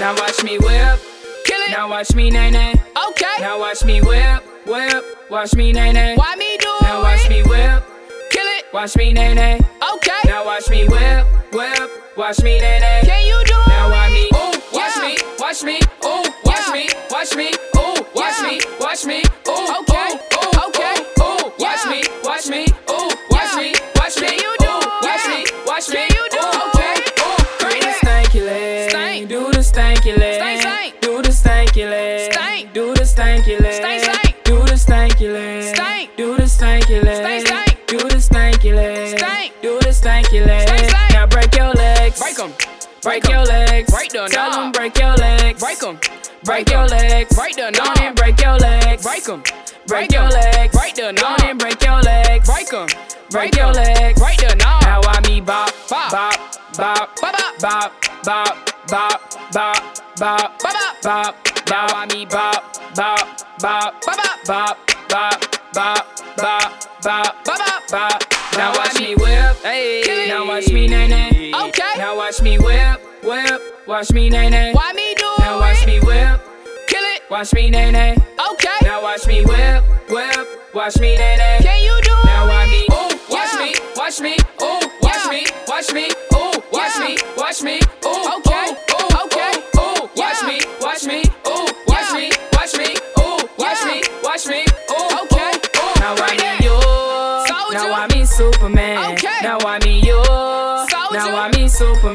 Now watch me whip. Kill it. Now watch me nay nay. Okay. Now watch me whip, whip. Watch me nay nay. Why me do Now it? watch me whip. Kill it. Watch me nay nay. Okay. Now watch me whip, whip. Watch me nay nay. Can you do Now it? watch me. Ooh, watch Yeah. me, watch me. Ooh, watch Yeah. me, watch me. Ooh, watch Yeah. me, watch me. Ooh, Okay. ooh, Okay. Ooh, ooh, watch Yeah. me, watch me. Ooh, watch Yeah. me, watch me. Can you do Ooh, watch it? me, watch me. Can you do Ooh, it? Okay. ooh, do Bring the it. stanky leg. Stank. Do the stanky leg. Stank, stank. Do the stanky leg. Stank. Do the stanky leg. Stank, stank. Do the stanky leg. Stank. Do the stanky leg. Stank, stank. Do the stanky leg. Stank. Do the stanky leg. Stank, stank. Now break your legs. Break 'em. Break your legs. Break the Tell knob. them break your legs. Break 'em. Break your legs. Break the Go on knob. and break your legs. Break 'em. Break your legs. Break the Go on knob. and break your legs. Break 'em. Break your legs. Break the knob. Now I me bop, Bop. bop, bop, Bop, bop, bop, bop, bop, bop, Bop, bop. bop. Now I me bop, bop, bop, Bop, bop. bop, bop, bop, bop, bop, Bop, bop. bop. Now Now watch I me whip. Hey. Now watch me nay nay. Okay. Now watch me whip, whip. Watch me nay nay. Why me do Now watch it? me whip. Kill it. Watch me nay nay. Okay. Now watch me whip, whip. Watch me nay nay. Can you do it? Now watch me. Ooh, watch Yeah. me, watch me. Ooh, watch Yeah. me, watch me. Ooh, watch Yeah. me, watch me. Ooh, Okay. ooh, ooh, Okay. ooh, ooh. Watch Yeah. me, watch me. Ooh, watch Yeah. me, watch me. Ooh, watch Yeah. me, watch me. Ooh, Okay. ooh, ooh. Now I Bring me it. you. Soldier. Now I me Superman. Okay. Now I me you. Soldier. Now I me Superman.